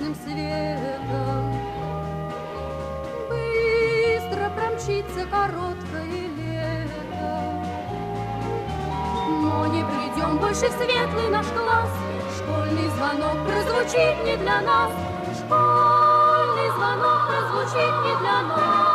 звездным светом. Быстро промчится короткое лето, но не придем больше в светлый наш класс. Школьный звонок прозвучит не для нас, школьный звонок прозвучит не для нас.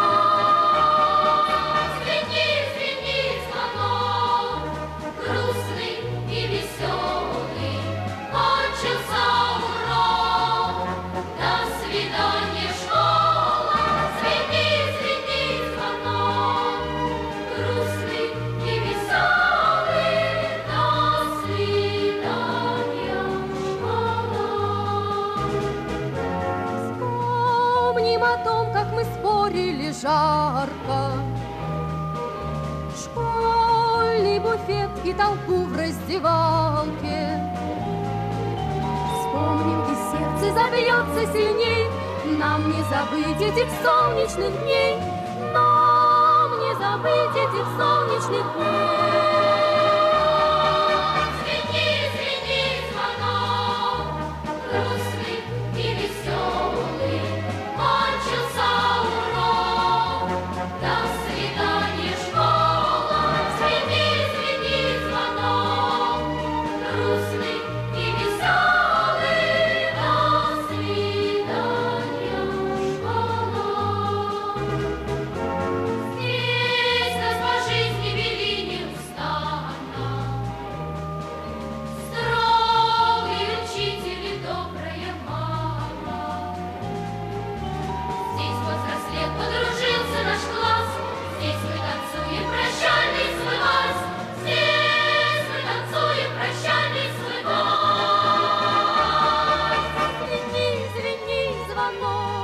О том, как мы спорили жарко, школьный буфет и толпу в раздевалке. Вспомним, и сердце забьется сильней. Нам не забыть этих солнечных дней, нам не забыть этих солнечных дней.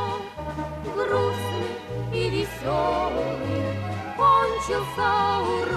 Грустный и веселый кончился урок.